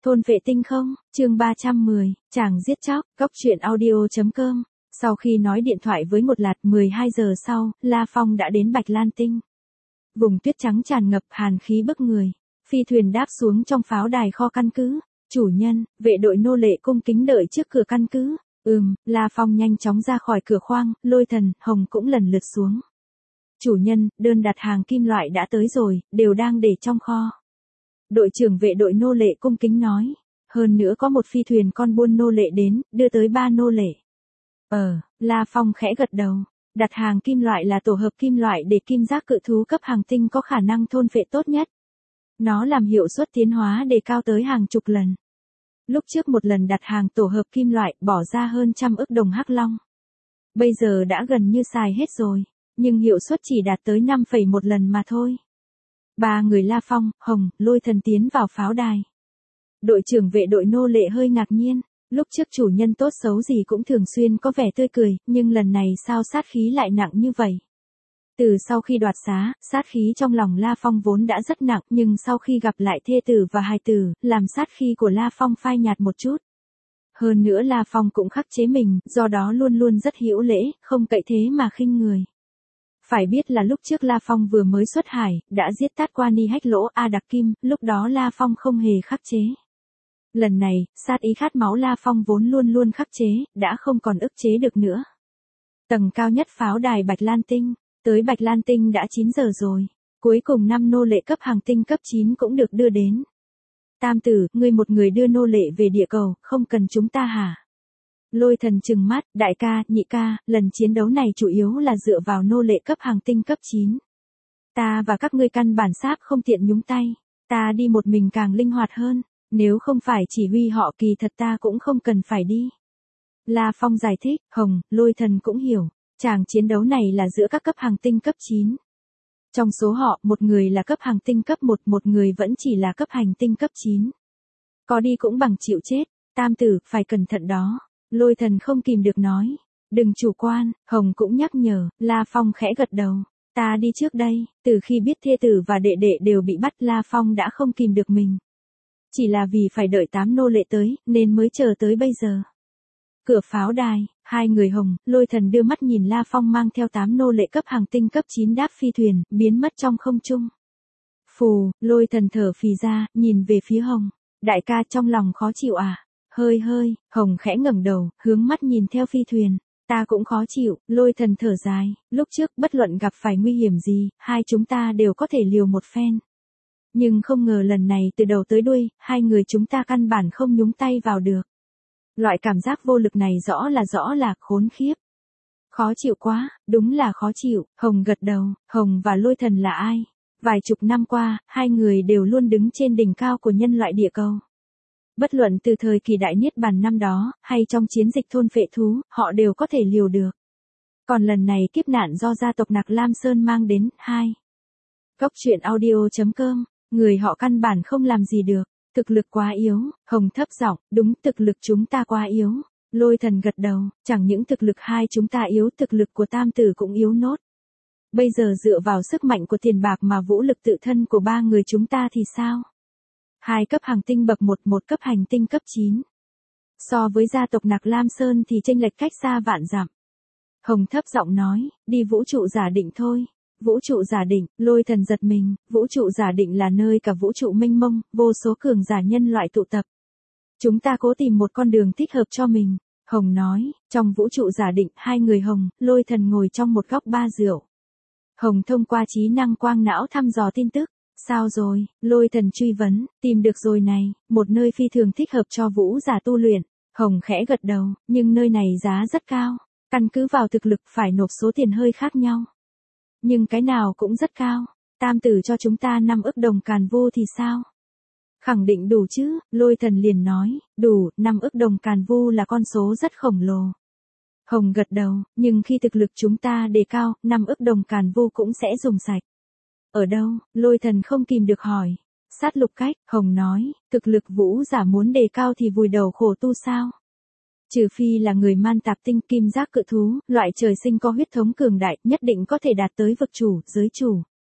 Thôn vệ tinh không, chương 310, chàng giết chóc, góc truyện audio.com. Sau khi nói điện thoại với một lạt 12 giờ sau, La Phong đã đến Bạch Lan Tinh. Vùng tuyết trắng tràn ngập hàn khí bức người. Phi thuyền đáp xuống trong pháo đài kho căn cứ. Chủ nhân, vệ đội nô lệ cung kính đợi trước cửa căn cứ. La Phong nhanh chóng ra khỏi cửa khoang, Lôi Thần, Hồng cũng lần lượt xuống. Chủ nhân, đơn đặt hàng kim loại đã tới rồi, đều đang để trong kho. Đội trưởng vệ đội nô lệ cung kính nói. Hơn nữa có một phi thuyền con buôn nô lệ đến, đưa tới 3 nô lệ. La Phong khẽ gật đầu. Đặt hàng kim loại là tổ hợp kim loại để kim giác cự thú cấp hàng tinh có khả năng thôn phệ tốt nhất. Nó làm hiệu suất tiến hóa đề cao tới hàng chục lần. Lúc trước một lần đặt hàng tổ hợp kim loại bỏ ra hơn 100 ức đồng hắc long. Bây giờ đã gần như xài hết rồi, nhưng hiệu suất chỉ đạt tới 5,1 lần mà thôi. 3 người La Phong, Hồng, Lôi Thần tiến vào pháo đài. Đội trưởng vệ đội nô lệ hơi ngạc nhiên, lúc trước chủ nhân tốt xấu gì cũng thường xuyên có vẻ tươi cười, nhưng lần này sao sát khí lại nặng như vậy? Từ sau khi đoạt xá, sát khí trong lòng La Phong vốn đã rất nặng, nhưng sau khi gặp lại thê tử và hài tử, làm sát khí của La Phong phai nhạt một chút. Hơn nữa La Phong cũng khắc chế mình, do đó luôn luôn rất hữu lễ, không cậy thế mà khinh người. Phải biết là lúc trước La Phong vừa mới xuất hải, đã giết tát qua Ni Hách Lỗ A Đặc Kim, lúc đó La Phong không hề khắc chế. Lần này, sát ý khát máu La Phong vốn luôn luôn khắc chế, đã không còn ức chế được nữa. Tầng cao nhất pháo đài Bạch Lan Tinh, tới Bạch Lan Tinh đã 9 giờ rồi, cuối cùng 5 nô lệ cấp hàng tinh cấp 9 cũng được đưa đến. Tam tử, ngươi một người đưa nô lệ về địa cầu, không cần chúng ta hả? Lôi Thần trừng mắt, đại ca, nhị ca, lần chiến đấu này chủ yếu là dựa vào nô lệ cấp hàng tinh cấp 9. Ta và các ngươi căn bản sáp không tiện nhúng tay, ta đi một mình càng linh hoạt hơn, nếu không phải chỉ huy họ kỳ thật ta cũng không cần phải đi. La Phong giải thích, Hồng, Lôi Thần cũng hiểu, chàng chiến đấu này là giữa các cấp hàng tinh cấp 9. Trong số họ, một người là cấp hàng tinh cấp 1, một người vẫn chỉ là cấp hành tinh cấp 9. Có đi cũng bằng chịu chết, tam tử, phải cẩn thận đó. Lôi Thần không kìm được nói. Đừng chủ quan, Hồng cũng nhắc nhở, La Phong khẽ gật đầu. Ta đi trước đây, từ khi biết thê tử và đệ đệ đều bị bắt La Phong đã không kìm được mình. Chỉ là vì phải đợi 8 nô lệ tới, nên mới chờ tới bây giờ. Cửa pháo đài, 2 người Hồng, Lôi Thần đưa mắt nhìn La Phong mang theo 8 nô lệ cấp hàng tinh cấp 9 đáp phi thuyền, biến mất trong không trung. Phù, Lôi Thần thở phì ra, nhìn về phía Hồng. Đại ca trong lòng khó chịu à? Hơi, Hồng khẽ ngẩng đầu, hướng mắt nhìn theo phi thuyền. Ta cũng khó chịu, Lôi Thần thở dài, lúc trước bất luận gặp phải nguy hiểm gì, hai chúng ta đều có thể liều một phen. Nhưng không ngờ lần này từ đầu tới đuôi, hai người chúng ta căn bản không nhúng tay vào được. Loại cảm giác vô lực này rõ là khốn khiếp. Khó chịu quá, đúng là khó chịu, Hồng gật đầu, Hồng và Lôi Thần là ai? Vài chục năm qua, hai người đều luôn đứng trên đỉnh cao của nhân loại địa cầu. Bất luận từ thời kỳ đại niết bàn năm đó, hay trong chiến dịch thôn phệ thú, họ đều có thể liều được. Còn lần này kiếp nạn do gia tộc Nạc Lam Sơn mang đến, 2. Góc truyện audio.com, người họ căn bản không làm gì được, thực lực quá yếu, Hồng thấp giọng, đúng thực lực chúng ta quá yếu. Lôi Thần gật đầu, chẳng những thực lực hai chúng ta yếu, thực lực của tam tử cũng yếu nốt. Bây giờ dựa vào sức mạnh của tiền bạc mà vũ lực tự thân của 3 người chúng ta thì sao? 2 cấp hàng tinh bậc 1, 1 cấp hành tinh cấp 9. So với gia tộc Nạc Lam Sơn thì chênh lệch cách xa vạn dặm. Hồng thấp giọng nói, đi vũ trụ giả định thôi. Vũ trụ giả định, Lôi Thần giật mình, vũ trụ giả định là nơi cả vũ trụ mênh mông, vô số cường giả nhân loại tụ tập. Chúng ta cố tìm một con đường thích hợp cho mình. Hồng nói, trong vũ trụ giả định, 2 người Hồng, Lôi Thần ngồi trong một góc ba rượu. Hồng thông qua trí năng quang não thăm dò tin tức. Sao rồi? Lôi Thần truy vấn, tìm được rồi này, một nơi phi thường thích hợp cho vũ giả tu luyện. Hồng khẽ gật đầu, nhưng nơi này giá rất cao, căn cứ vào thực lực phải nộp số tiền hơi khác nhau. Nhưng cái nào cũng rất cao, tam tử cho chúng ta 5 ức đồng càn vô thì sao? Khẳng định đủ chứ, Lôi Thần liền nói, đủ, 5 ức đồng càn vô là con số rất khổng lồ. Hồng gật đầu, nhưng khi thực lực chúng ta đề cao, 5 ức đồng càn vô cũng sẽ dùng sạch. Ở đâu? Lôi Thần không kìm được hỏi. Sát lục cách, Hồng nói, thực lực vũ giả muốn đề cao thì vùi đầu khổ tu sao? Trừ phi là người man tạp tinh kim giác cự thú, loại trời sinh có huyết thống cường đại, nhất định có thể đạt tới vực chủ, giới chủ.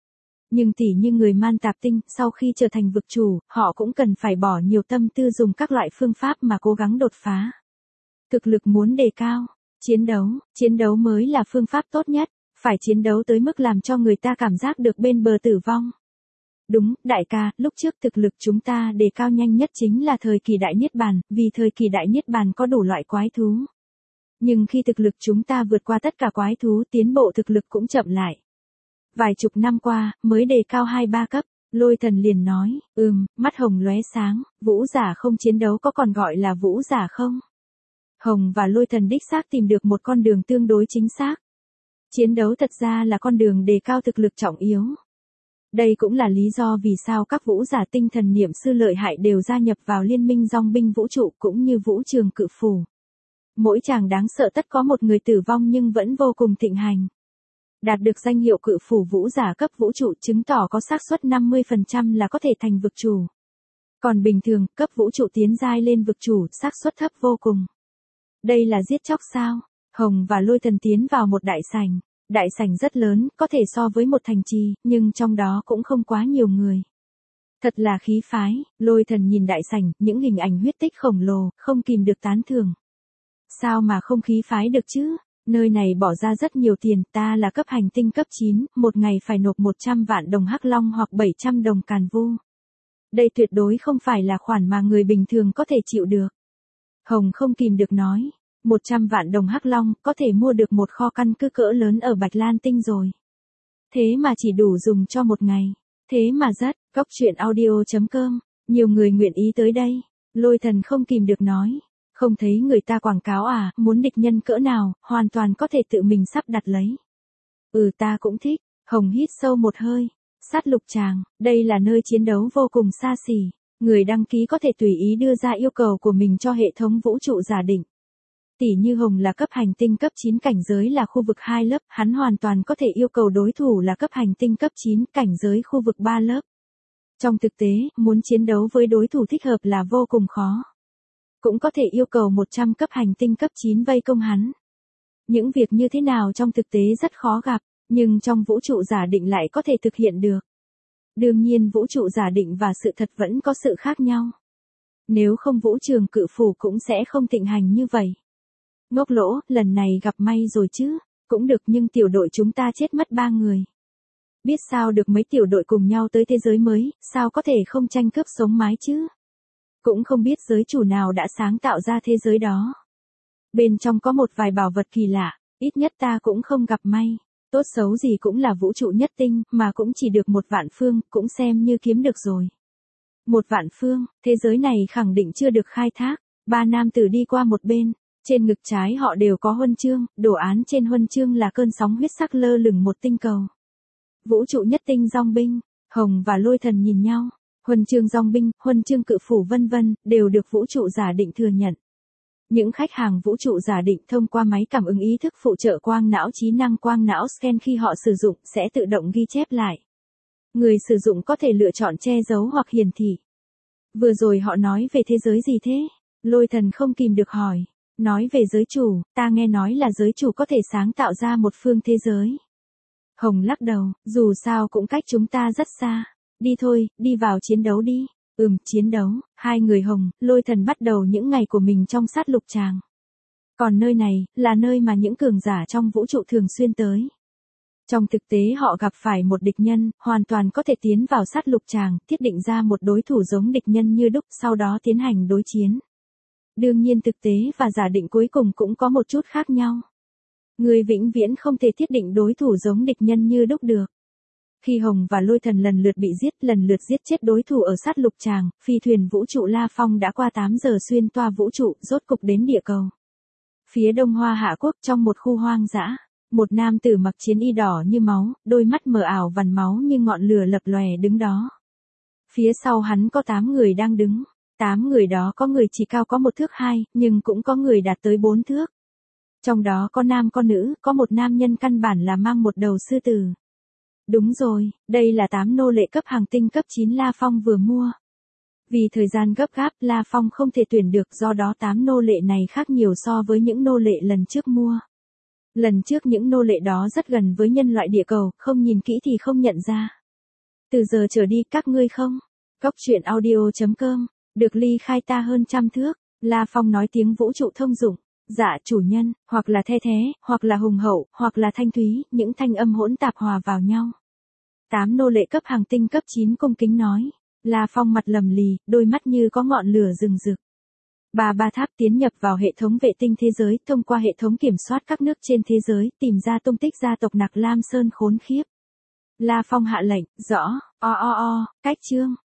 Nhưng tỉ như người man tạp tinh, sau khi trở thành vực chủ, họ cũng cần phải bỏ nhiều tâm tư dùng các loại phương pháp mà cố gắng đột phá. Thực lực muốn đề cao, chiến đấu mới là phương pháp tốt nhất, phải chiến đấu tới mức làm cho người ta cảm giác được bên bờ tử vong. Đúng, đại ca, lúc trước thực lực chúng ta đề cao nhanh nhất chính là thời kỳ đại niết bàn, vì thời kỳ đại niết bàn có đủ loại quái thú. Nhưng khi thực lực chúng ta vượt qua tất cả quái thú, tiến bộ thực lực cũng chậm lại. Vài chục năm qua, mới đề cao 2-3 cấp, Lôi Thần liền nói, mắt Hồng lóe sáng, vũ giả không chiến đấu có còn gọi là vũ giả không? Hồng và Lôi Thần đích xác tìm được một con đường tương đối chính xác. Chiến đấu thật ra là con đường đề cao thực lực trọng yếu. Đây cũng là lý do vì sao các vũ giả tinh thần niệm sư lợi hại đều gia nhập vào liên minh dòng binh vũ trụ cũng như vũ trường cự phủ. Mỗi chàng đáng sợ tất có một người tử vong nhưng vẫn vô cùng thịnh hành. Đạt được danh hiệu cự phủ vũ giả cấp vũ trụ chứng tỏ có xác suất 50% là có thể thành vực chủ. Còn bình thường, cấp vũ trụ tiến giai lên vực chủ, xác suất thấp vô cùng. Đây là giết chóc sao? Hồng và Lôi Thần tiến vào một đại sảnh. Đại sảnh rất lớn, có thể so với một thành trì, nhưng trong đó cũng không quá nhiều người. Thật là khí phái, Lôi Thần nhìn đại sảnh, những hình ảnh huyết tích khổng lồ, không kìm được tán thưởng. Sao mà không khí phái được chứ? Nơi này bỏ ra rất nhiều tiền, ta là cấp hành tinh cấp 9, một ngày phải nộp 100 vạn đồng hắc long hoặc 700 đồng càn vu. Đây tuyệt đối không phải là khoản mà người bình thường có thể chịu được. Hồng không kìm được nói. 100 vạn đồng hắc long có thể mua được một kho căn cứ cỡ lớn ở Bạch Lan Tinh rồi. Thế mà chỉ đủ dùng cho một ngày. Thế mà rất, Cóc Truyện Audio.com, nhiều người nguyện ý tới đây. Lôi Thần không kìm được nói. Không thấy người ta quảng cáo à, muốn địch nhân cỡ nào, hoàn toàn có thể tự mình sắp đặt lấy. Ta cũng thích. Hồng hít sâu một hơi. Sát lục tràng, đây là nơi chiến đấu vô cùng xa xỉ. Người đăng ký có thể tùy ý đưa ra yêu cầu của mình cho hệ thống vũ trụ giả định. Tỷ như Hồng là cấp hành tinh cấp 9 cảnh giới là khu vực 2 lớp, hắn hoàn toàn có thể yêu cầu đối thủ là cấp hành tinh cấp 9 cảnh giới khu vực 3 lớp. Trong thực tế, muốn chiến đấu với đối thủ thích hợp là vô cùng khó. Cũng có thể yêu cầu 100 cấp hành tinh cấp 9 vây công hắn. Những việc như thế nào trong thực tế rất khó gặp, nhưng trong vũ trụ giả định lại có thể thực hiện được. Đương nhiên vũ trụ giả định và sự thật vẫn có sự khác nhau. Nếu không vũ trường cự phủ cũng sẽ không thịnh hành như vậy. Ngốc lỗ, lần này gặp may rồi chứ, cũng được nhưng tiểu đội chúng ta chết mất 3 người. Biết sao được mấy tiểu đội cùng nhau tới thế giới mới, sao có thể không tranh cướp sống mái chứ? Cũng không biết giới chủ nào đã sáng tạo ra thế giới đó. Bên trong có một vài bảo vật kỳ lạ, ít nhất ta cũng không gặp may. Tốt xấu gì cũng là vũ trụ nhất tinh, mà cũng chỉ được 1 vạn phương, cũng xem như kiếm được rồi. 1 vạn phương, thế giới này khẳng định chưa được khai thác. 3 nam tử đi qua một bên. Trên ngực trái họ đều có huân chương, đồ án trên huân chương là cơn sóng huyết sắc lơ lửng một tinh cầu. Vũ trụ nhất tinh dòng binh, Hồng và Lôi Thần nhìn nhau, huân chương dòng binh, huân chương cự phủ vân vân, đều được vũ trụ giả định thừa nhận. Những khách hàng vũ trụ giả định thông qua máy cảm ứng ý thức phụ trợ quang não trí năng quang não scan khi họ sử dụng sẽ tự động ghi chép lại. Người sử dụng có thể lựa chọn che giấu hoặc hiển thị. Vừa rồi họ nói về thế giới gì thế? Lôi Thần không kìm được hỏi. Nói về giới chủ, ta nghe nói là giới chủ có thể sáng tạo ra một phương thế giới. Hồng lắc đầu, dù sao cũng cách chúng ta rất xa. Đi thôi, đi vào chiến đấu đi. Chiến đấu, hai người Hồng, Lôi Thần bắt đầu những ngày của mình trong sát lục tràng. Còn nơi này, là nơi mà những cường giả trong vũ trụ thường xuyên tới. Trong thực tế họ gặp phải một địch nhân, hoàn toàn có thể tiến vào sát lục tràng, thiết định ra một đối thủ giống địch nhân như đúc, sau đó tiến hành đối chiến. Đương nhiên thực tế và giả định cuối cùng cũng có một chút khác nhau. Người vĩnh viễn không thể thiết định đối thủ giống địch nhân như đúc được. Khi Hồng và Lôi Thần lần lượt giết chết đối thủ ở sát lục tràng, phi thuyền vũ trụ La Phong đã qua 8 giờ xuyên toa vũ trụ, rốt cục đến địa cầu. Phía đông Hoa Hạ Quốc trong một khu hoang dã, một nam tử mặc chiến y đỏ như máu, đôi mắt mờ ảo vằn máu như ngọn lửa lập lòe đứng đó. Phía sau hắn có 8 người đang đứng. 8 người đó có người chỉ cao có 1 thước 2, nhưng cũng có người đạt tới 4 thước. Trong đó có nam có nữ, có một nam nhân căn bản là mang một đầu sư tử. Đúng rồi, đây là 8 nô lệ cấp hành tinh cấp 9 La Phong vừa mua. Vì thời gian gấp gáp, La Phong không thể tuyển được, do đó 8 nô lệ này khác nhiều so với những nô lệ lần trước mua. Lần trước những nô lệ đó rất gần với nhân loại địa cầu, không nhìn kỹ thì không nhận ra. Từ giờ trở đi các ngươi không. Cốc truyện audio.com, được ly khai ta hơn trăm thước. La Phong nói tiếng vũ trụ thông dụng. Dạ chủ nhân, hoặc là the thế, hoặc là hùng hậu, hoặc là thanh thúy, những thanh âm hỗn tạp hòa vào nhau. 8 nô lệ cấp hàng tinh cấp 9 cung kính nói. La Phong mặt lầm lì, đôi mắt như có ngọn lửa rừng rực. Ba tháp tiến nhập vào hệ thống vệ tinh thế giới, thông qua hệ thống kiểm soát các nước trên thế giới, tìm ra tung tích gia tộc Nặc Lam Sơn khốn khiếp. La Phong hạ lệnh, rõ, cách chương.